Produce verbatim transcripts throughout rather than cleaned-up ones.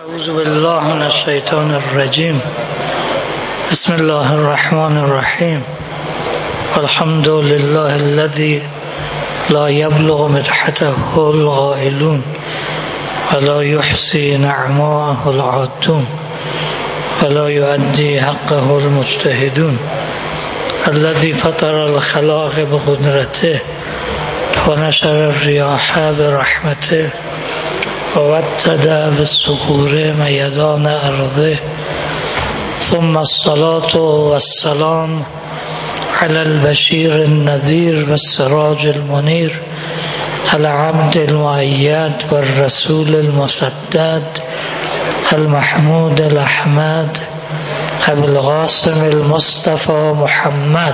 اعوذ بالله من الشیطان الرجیم. بسم الله الرحمن الرحیم. الحمد لله الذي لا يبلغ مدحته القائلون ولا يحصي نعماءه العادون ولا يؤدي حقه المجتهدون الذي فطر الخلاق بقدرته ونشر الرياح برحمته ووتد بالصخور ميدان أرضه ثم الصلاة والسلام على البشير النذير والسراج المنير العبد المؤيد والرسول المسدد المحمود الأحمد أبي القاسم المصطفى محمد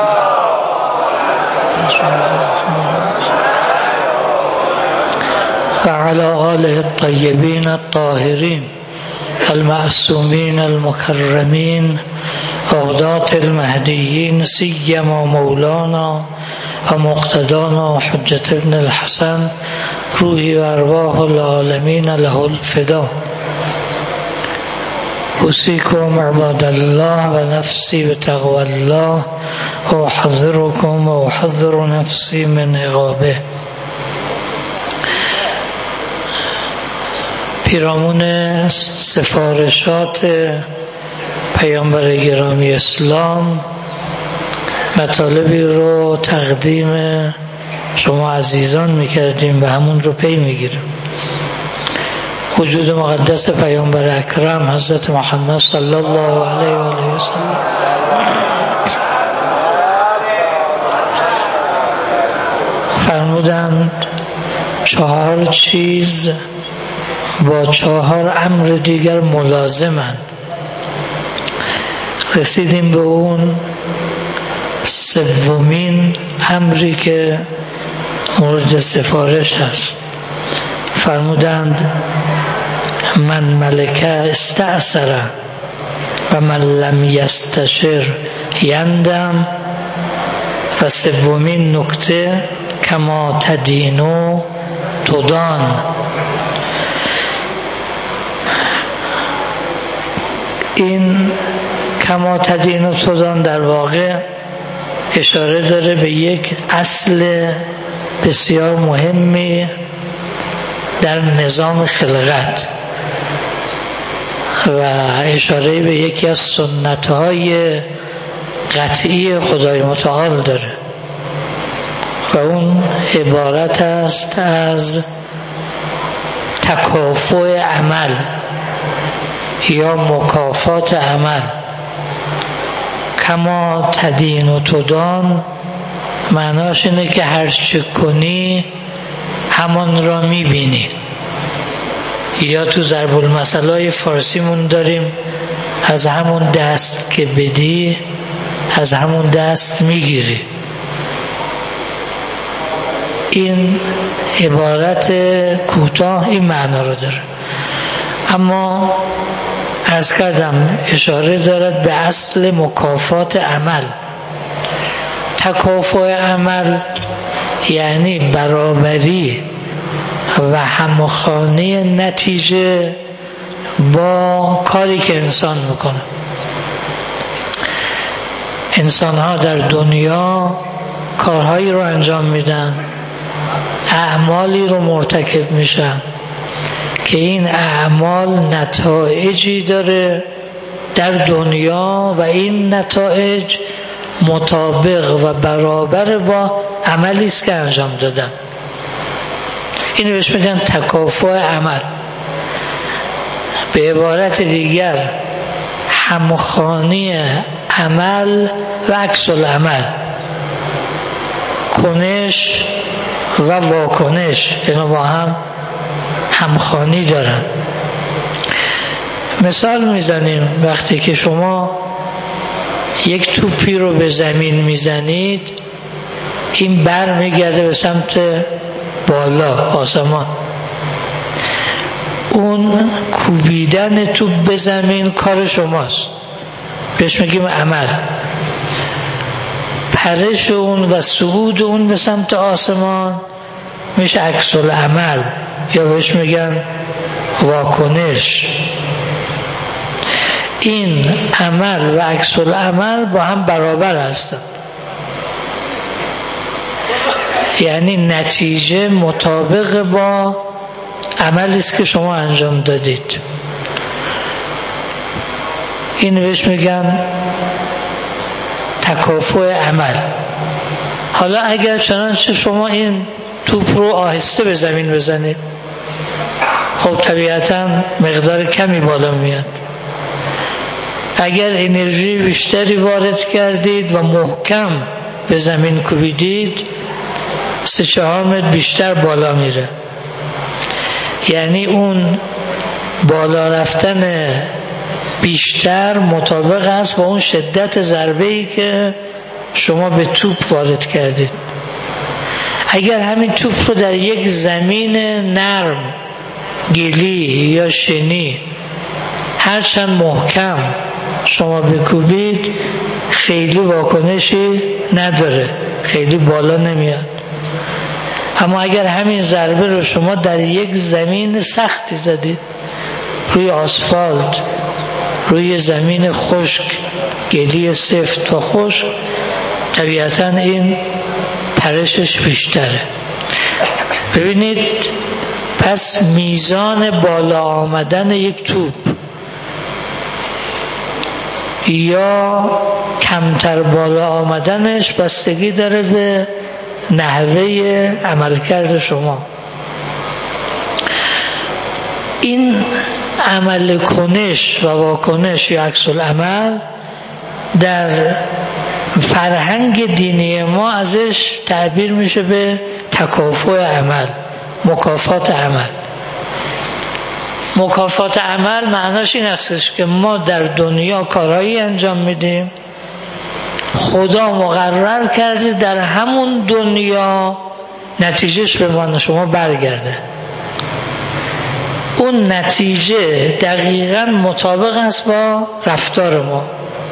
وعلى آله الطيبين الطاهرين المعصومين المكرمين وهداة المهديين سيما مولانا ومقتدانا حجة ابن الحسن روحي وأرواح العالمين له الفداء. أوصيكم عباد الله ونفسي بتقوى الله وأحذركم وأحذر نفسي من عقابه. پیرامون سفارشات پیامبر گرامی اسلام مطالبی رو تقدیم شما عزیزان میکردیم و همون رو پی میگیریم. وجود مقدس پیامبر اکرم حضرت محمد صلی الله علیه و آله و سلم فرمودند چهار چیز با چهار امر دیگر ملازمند. رسیدیم به اون سومین امری که مورد سفارش هست. فرمودند من ملک استأثر و من لم یستشر یندم. و سومین نکته کما تدینو تدان. این کما تدین و تدان در واقع اشاره داره به یک اصل بسیار مهمی در نظام خلقت و اشاره به یکی از سنت‌های قطعی خدای متعال داره و اون عبارت است از تکافؤ عمل یا مکافات عمل. کما تدین و تدان معناش اینه که هر چه کنی همان را میبینی. یا تو ضرب المثل‌های فارسیمون داریم از همون دست که بدی از همون دست میگیری. این عبارت کوتاه این معنا رو داره، اما عرض کردم اشاره دارد به اصل مکافات عمل. تکافؤ عمل یعنی برابری و همخوانی نتیجه با کاری که انسان میکنه. انسان ها در دنیا کارهایی رو انجام میدن، اعمالی رو مرتکب میشن که این اعمال نتایجی داره در دنیا و این نتایج مطابق و برابر با عملی است که انجام دادن. اینو بهش میگن تکافؤ عمل. به عبارت دیگر همخوانی عمل و عکس العمل، کنش و واکنش اینا با هم همخوانی دارن. مثال میزنیم وقتی که شما یک توپی رو به زمین میزنید این بر میگرده به سمت بالا آسمان. اون کوبیدن توپ به زمین کار شماست، بهش میگیم عمل. پرش اون و صعود اون به سمت آسمان میشه عکس العمل یا بهش میگن واکنش. این عمل و عکس العمل با هم برابر هستند، یعنی نتیجه مطابق با عملی است که شما انجام دادید. این بهش میگن تکافؤ عمل. حالا اگر چنانچه شما این توپ رو آهسته به زمین بزنید، خب طبیعتا مقدار کمی بالا میاد. اگر انرژی بیشتری وارد کردید و محکم به زمین کوبیدید، سه چهار متر بیشتر بالا میره. یعنی اون بالا رفتن بیشتر مطابق است با اون شدت ضربه‌ای که شما به توپ وارد کردید. اگر همین توپ رو در یک زمین نرم، گلی یا شنی، هرچند محکم شما بکوبید، خیلی واکنشی نداره، خیلی بالا نمیاد. اما اگر همین ضربه رو شما در یک زمین سختی زدید، روی آسفالت، روی زمین خشک، گلی سفت و خشک، طبیعتا این پرشش بیشتره. ببینید، پس میزان بالا آمدن یک توپ یا کمتر بالا آمدنش بستگی داره به نحوه عملکرد شما. این عمل کنش و واکنش یا عکس العمل در فرهنگ دینی ما ازش تعبیر میشه به تکافؤ عمل، مکافات عمل. مکافات عمل معناش این است که ما در دنیا کارهایی انجام میدیم، خدا مقرر کرده در همون دنیا نتیجهش به ما شما برگرده. اون نتیجه دقیقاً مطابق است با رفتار ما.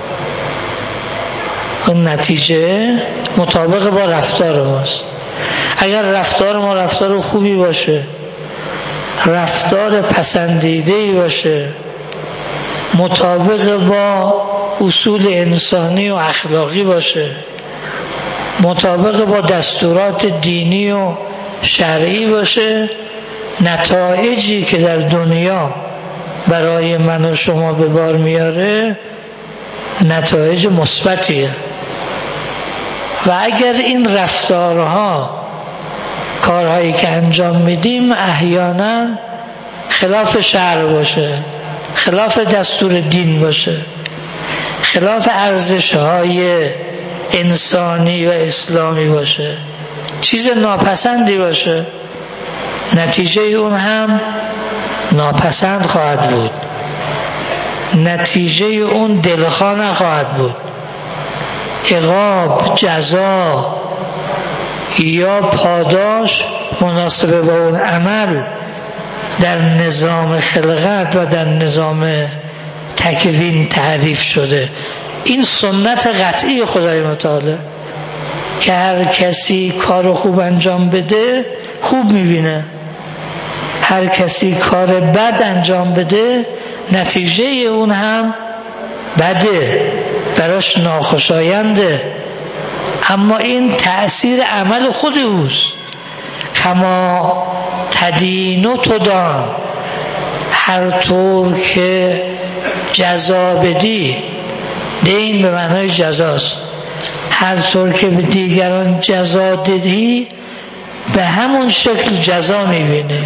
اون نتیجه مطابق با رفتار ماست. اگر رفتار ما رفتار خوبی باشه، رفتار پسندیده‌ای باشه، مطابق با اصول انسانی و اخلاقی باشه، مطابق با دستورات دینی و شرعی باشه، نتایجی که در دنیا برای من و شما به بار میاره نتایج مثبتیه. و اگر این رفتارها، کارهایی که انجام میدیم احیانا خلاف شرع باشه، خلاف دستور دین باشه، خلاف ارزش‌های انسانی و اسلامی باشه، چیز ناپسندی باشه، نتیجه اون هم ناپسند خواهد بود، نتیجه اون دلخواه نخواهد بود. عقاب، جزا یا پاداش مناسب با اون عمل در نظام خلقت و در نظام تکوین تعریف شده. این سنت قطعی خدای متعال که هر کسی کار خوب انجام بده خوب میبینه، هر کسی کار بد انجام بده نتیجه اون هم بده، براش ناخوشاینده. اما این تأثیر عمل خود اوست. کما تدین و تدان، هر طور که جزا بدی، دین به معنای جزاست، هر طور که به دیگران جزا دادی به همون شکل جزا میبینی،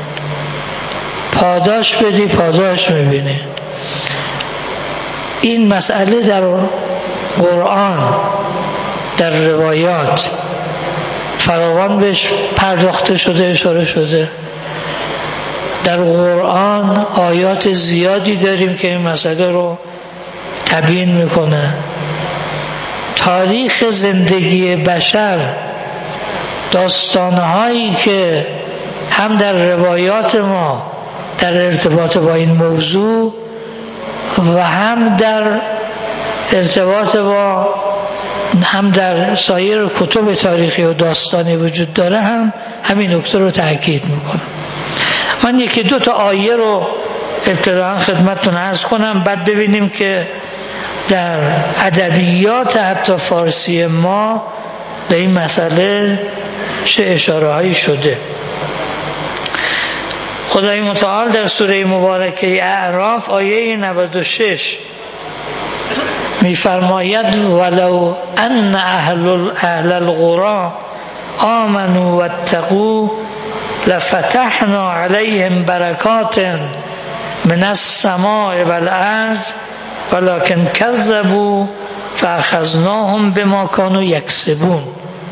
پاداش بدی پاداش میبینی. این مسئله در قرآن، در روایات فراوان بهش پرداخته شده، اشاره شده. در قرآن آیات زیادی داریم که این مسئله رو تبیین میکنه. تاریخ زندگی بشر، داستانهایی که هم در روایات ما در ارتباط با این موضوع و هم در ارتباط با هم در سایر کتب تاریخی و داستانی وجود داره، هم همین نکته رو تأکید میکنه. من یکی دو تا آیه رو ابتداً خدمتتون عرض کنم، بعد ببینیم که در ادبیات حتی فارسی ما به این مسئله چه اشاره هایی شده. خدای متعال در سوره مبارکه اعراف آیه نود و شش می‌فرماید ولو ان اهل اهل القرى آمنوا واتقوا لفتحنا علیهم برکات من السماء والارض ولكن كذبوا فاخذناهم بما كانوا يكسبون.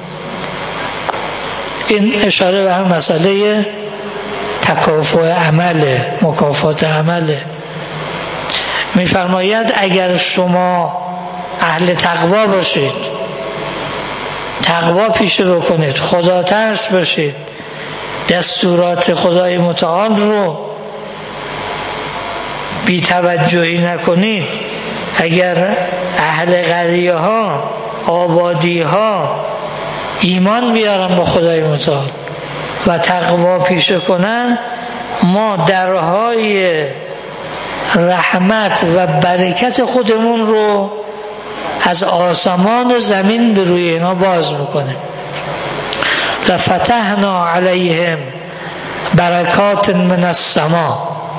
این اشاره به هم مسئله تکافؤ عمله، مکافات عمله. میفرماید اگر شما اهل تقوا باشید، تقوا پیشه بکنید، خدا ترس باشید، دستورات خدای متعال رو بی توجهی نکنید، اگر اهل قریه ها، آبادی ها ایمان بیارن با خدای متعال و تقوا پیشه کنن، ما درهای رحمت و برکت خودمون رو از آسمان و زمین به روی اینا باز میکنه. لفتحنا علیهم برکات من السماء،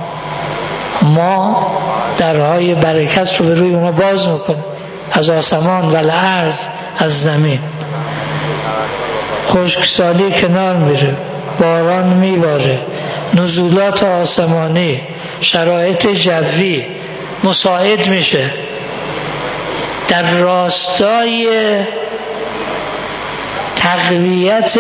ما درهای برکت رو به روی اونا باز میکنه، از آسمان و الارض، از زمین. خشکسالی کنار میره، باران میباره، نزولات آسمانی، شرایط جوی مساعد میشه، در راستای تقویت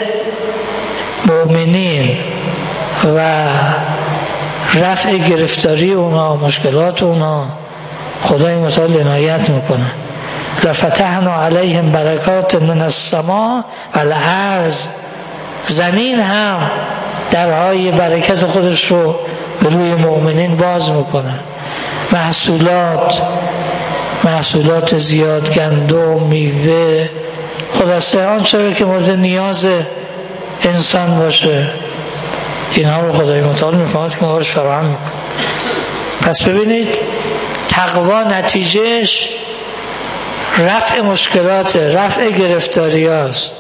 مؤمنین و رفع گرفتاری اونا، مشکلات اونا خدای متعال عنایت میکنه. لفتحنا علیهم برکات من السماء والارض، زمین هم درهای برکت خودش رو به روی مؤمنین باز میکنه. محصولات محصولات زیاد، گندم، میوه، خلاصه آنچه که مورد نیاز انسان باشه، اینها رو خدای متعال میفهمد که ما رو فراهم میکنه. پس ببینید تقوا نتیجهش رفع مشکلات، رفع گرفتاری هاست.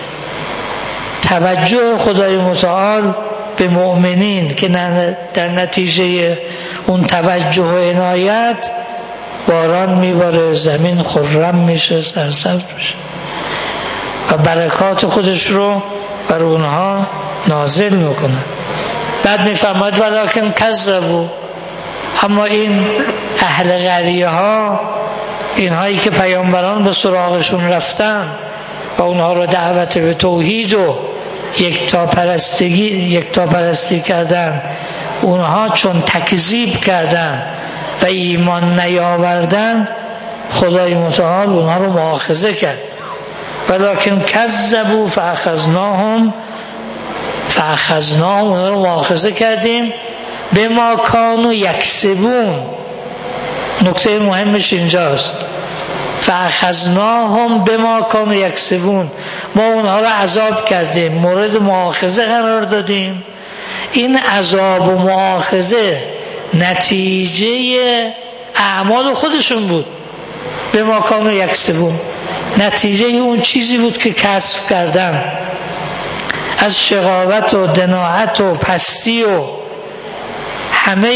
توجه خدای متعال به مؤمنین که در نتیجه اون توجه و عنایت باران میباره، زمین خرم میشه، سرسبز میشه و برکات خودش رو بر اونها نازل میکنه. بعد میفرماید ولکن کذبوا، اما این اهل قریه ها، اینهایی که پیامبران به سراغشون رفتن و اونها رو دعوت به توحید و یکتا پرستگی یکتا پرستی کردن، اونها چون تکذیب کردن و ایمان نیاوردن، خدای متعال اونها رو مؤاخذه کرد. ولکن کذبوا فاخذناهم فاخذناهم اونها رو مؤاخذه کردیم بما کانوا یکسبون. نکته مهمش اینجاست، فاخذناهم بما کانوا یکسبون، ما اونها رو عذاب کردیم، مورد مؤاخذه قرار دادیم. این عذاب و مؤاخذه نتیجه اعمال خودشون بود، بما کانوا یکسبون، نتیجه اون چیزی بود که کسب کردن از شقاوت و دناعت و پستی و همه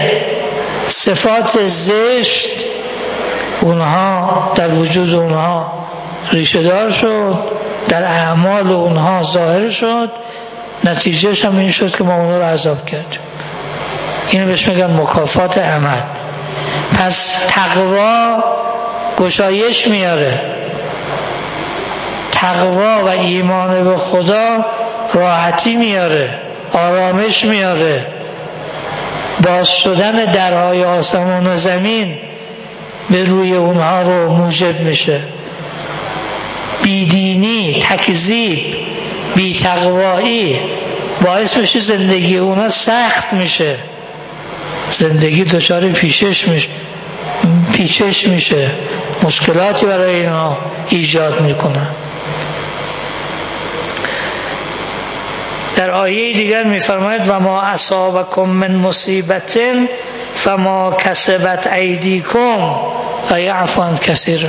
صفات زشت، اونها در وجود اونها ریشه دار شد، در اعمال اونها ظاهر شد، نتیجهش هم این شد که ما اونها رو عذاب کردیم. اینو بهش میگن مکافات عمل. پس تقوا گشایش میاره، تقوا و ایمان به خدا راحتی میاره، آرامش میاره، باز شدن درهای آسمان و زمین به روی اونها رو موجب میشه. بیدینی، تکذیب، بی‌تقوایی باعث میشه زندگی اونها سخت میشه، زندگی دچار پیچش میشه پیچش میشه مشکلاتی برای اینا ایجاد میکنه. در در آیه دیگر میفرماید و ما اصابکم من مصیبت فما کسبت ایدیکم و یعفو عن کثیر.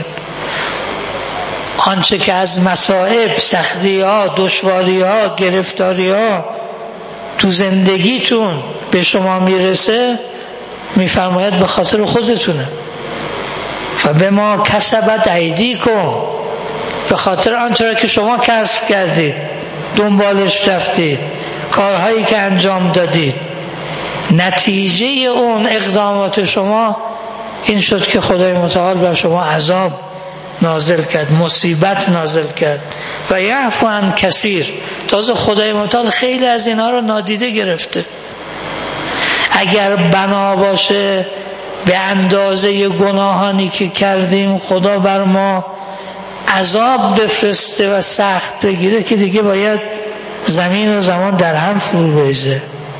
آنچه که از مصائب، سختی ها، دشواری ها، گرفتاری ها تو زندگیتون به شما میرسه، میفرماید به خاطر خودتونه. فبما کسبت ایدیکم، به خاطر آنچه را که شما کسب کردید، دنبالش رفتید، کارهایی که انجام دادید، نتیجه اون اقدامات شما این شد که خدای متعال بر شما عذاب نازل کرد، مصیبت نازل کرد. و یعفو عن کثیر، تازه خدای متعال خیلی از اینها رو نادیده گرفته. اگر بنا باشه به اندازه گناهانی که کردیم خدا بر ما عذاب بفرسته و سخت بگیره که دیگه باید زمین و زمان در هم فرو بریزه.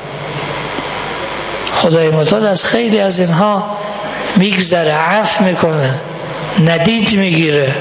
خدای متعال از خیلی از اینها میگذره، عفو میکنه، ندید میگیره.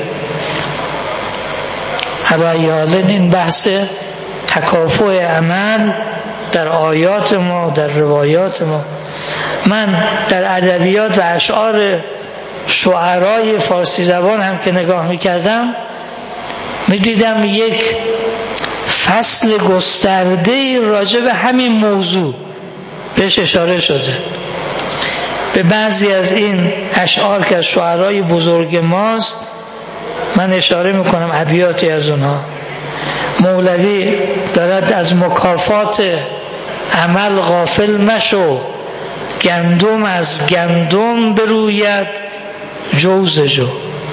علی حال این بحث تکافؤ عمل در آیات ما، در روایات ما. من در ادبیات و اشعار شعرای فارسی زبان هم که نگاه میکردم، میدیدم یک فصل گسترده راجع به همین موضوع بهش اشاره شده. به بعضی از این اشعار که از شعرای بزرگ ماست من اشاره میکنم، ابیاتی از اونها. مولوی دارد از مکافات عمل غافل مشو، گندم از گندم بروید جوز جو.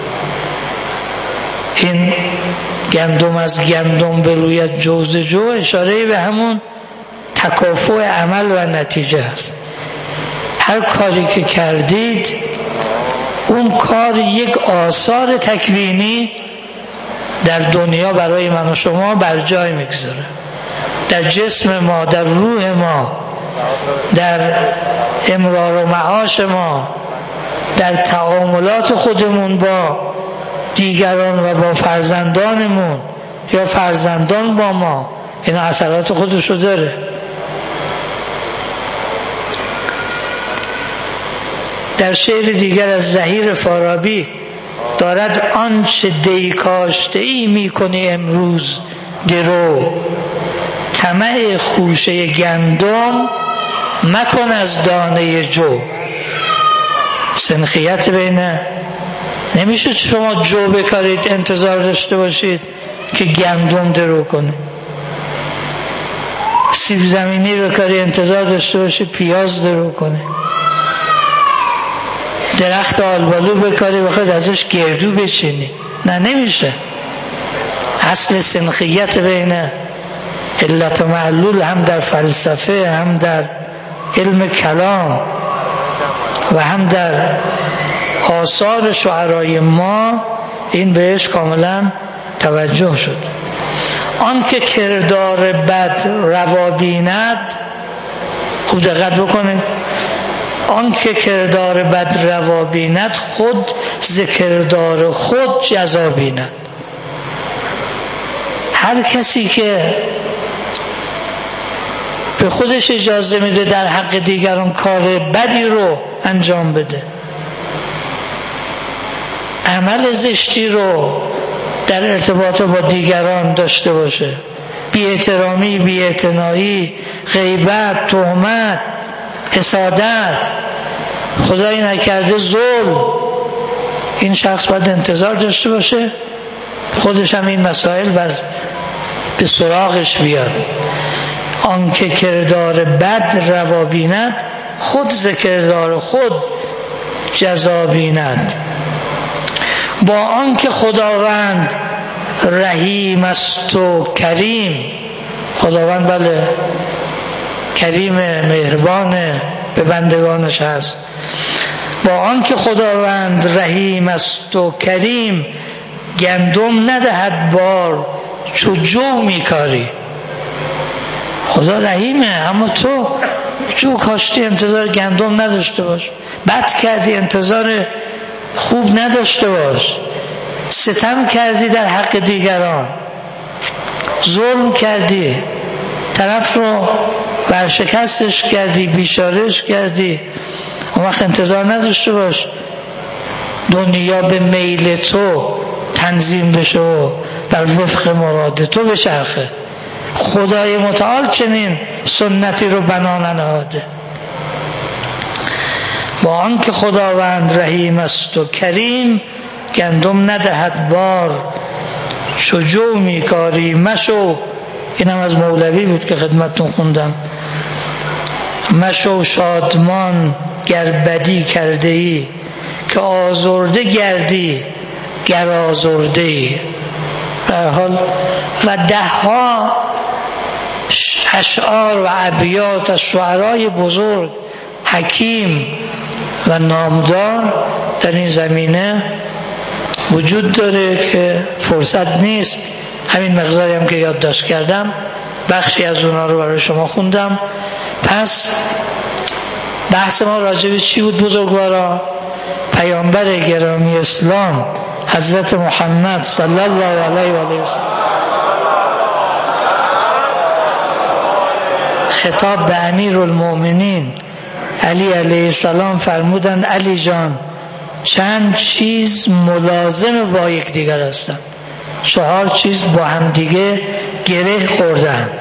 این گندم از گندم بروید جوز جو اشاره به همون تکافؤ عمل و نتیجه است. هر کاری که کردید اون کار یک آثار تکوینی در دنیا برای من و شما بر جای میگذاره، در جسم ما، در روح ما، در امرار و معاش ما، در تعاملات خودمون با دیگران و با فرزندانمون یا فرزندان با ما، این اثرات خودشو داره. در شعر دیگر از زهیر فارابی دارد آنچه دی کاشته ای میکنی امروز درو، طمع خوشه گندم مکن از دانه جو. سنخیت بینه، نمیشه شما جو بکارید انتظار داشته باشید که گندم درو کنه. سیب زمینی بکاری انتظار داشته باشید پیاز درو کنه. درخت آلبالو بکاری بخواید ازش گردو بچینی، نه نمیشه. اصل سنخیت بین علت و معلول هم در فلسفه، هم در علم کلام و هم در آثار شعرای ما این بهش کاملا توجه شد. آن که کردار بد روا بیند، خوب دقت بکنید، آن که کردار بد روا بیند خود ز کردار خود جزا بیند. هر کسی که به خودش اجازه میده در حق دیگران کار بدی رو انجام بده، عمل زشتی رو در ارتباط با دیگران داشته باشه، بی احترامی، بی اعتنایی، غیبت، تهمت، حسادت، خدایی نکرده ظلم، این شخص باید انتظار داشته باشه خودش هم این مسائل بر به سراغش بیاد. آن که کردار بد روا بیند خود ز کردار خود جزا بیند. با آن که خداوند رحیم است و کریم، خداوند بله کریم، مهربان به بندگانش هست. با آن که خداوند رحیم است و کریم، گندم ندهد بار چو جو میکاری. خدا رحیمه، اما تو جو کاشتی انتظار گندم نداشته باش، بد کردی انتظار خوب نداشته باش، ستم کردی در حق دیگران، ظلم کردی، طرف رو ورشکستش کردی، بیچارهش کردی، اون وقت انتظار نداشته باش دنیا به میل تو تنظیم بشه و بر وفق مراد تو بچرخه. خدای متعال چنین سنتی رو بنا ننهاده. با آنکه خداوند رحیم است و کریم، گندم ندهد بار چو جو میکاری مشو. اینم از مولوی بود که خدمتتون خوندم. مشو شادمان گر بدی کرده ای، که آزرده گردی گر آزرده ای. به هر حال و ده ها اشعار و ابیات از شعرای بزرگ حکیم و نامدار در این زمینه وجود داره که فرصت نیست همین مقداری هم که یادداشت کردم بخشی از اونا رو برای شما خوندم. پس بحث ما راجع به چی بود بزرگوارا؟ پیامبر گرامی اسلام حضرت محمد صلی الله علیه و آله و سلم خطاب به امیرالمؤمنین علی علیه السلام فرمودند علی جان چند چیز ملازم با یک دیگر هستند. چهار چیز با هم دیگه گره خوردن.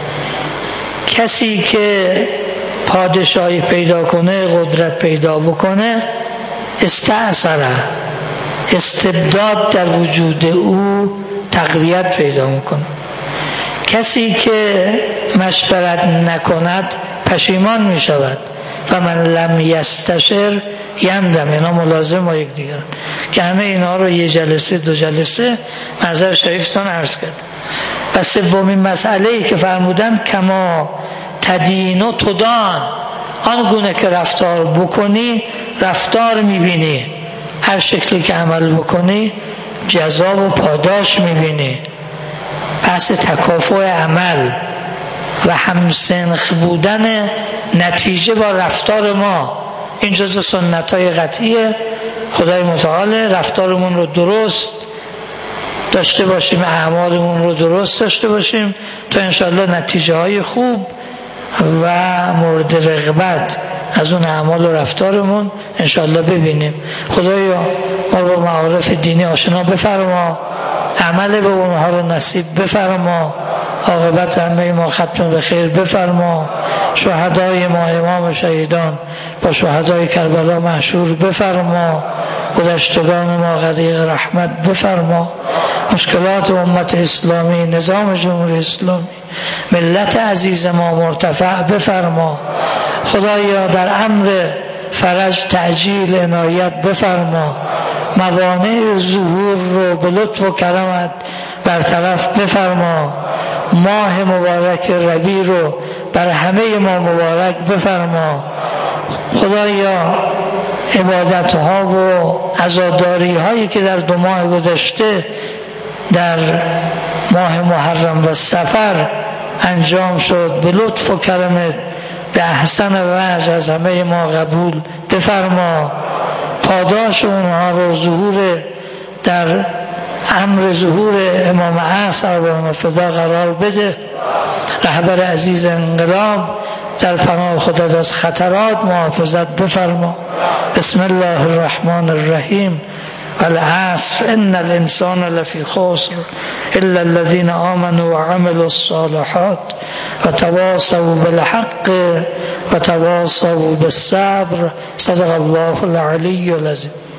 کسی که پادشاهی پیدا کنه، قدرت پیدا بکنه، استأثره، استبداد در وجود او تقویت پیدا میکنه. کسی که مشورت نکند پشیمان میشود. و من لم یستشر یندم. اینا ملازم با یک دیگر که همه اینا رو یه جلسه دو جلسه نظر شریفتان عرض کرد. و سومین مسئله‌ای که فرمودن کما تدین و تدان، آن گونه که رفتار بکنی رفتار میبینی، هر شکلی که عمل بکنی جزا و پاداش میبینی. بحث تکافؤ عمل و همسنخ بودن نتیجه با رفتار ما، این جزء سنت‌های قطعیه. خدای متعال رفتارمون رو درست داشته باشیم، اعمالمون رو درست داشته باشیم تا انشاءالله نتیجه های خوب و مورد رغبت از اون اعمال و رفتارمون انشاءالله ببینیم. خدایا ما با معارف دینی آشنا بفرما، عمل به اونها رو نصیب بفرما، عاقبت همه ما ختم به خیر بفرما. شهدای ما امام شهیدان با شهدای کربلا محشور بفرما. گذشتگان ما غریق رحمت بفرما. مشکلات امت اسلامی، نظام جمهوری اسلامی، ملت عزیز ما مرتفع بفرما. خدایا در امر فرج تعجیل عنایت بفرما. موانع ظهور رو به لطف و کرمت برطرف بفرما. ماه مبارک ربیع رو بر همه ما مبارک بفرما. خدایا عبادت ها و عزاداری هایی که در دو ماه گذشته در ماه محرم و صفر انجام شد به لطف و کرمت به احسن وجه از همه ما قبول بفرما. پاداش اونها رو ظهور در امر ظهور امام عصر و فدا قرار بده. رهبر عزیز انقلاب در پناه خودت از خطرات محافظت بفرما. بسم الله الرحمن الرحیم. والعصر ان الانسان لفی خسر الا الذين آمنوا وعملوا الصالحات وتواصوا بالحق وتواصوا بالصبر. صدق الله العلی العظیم.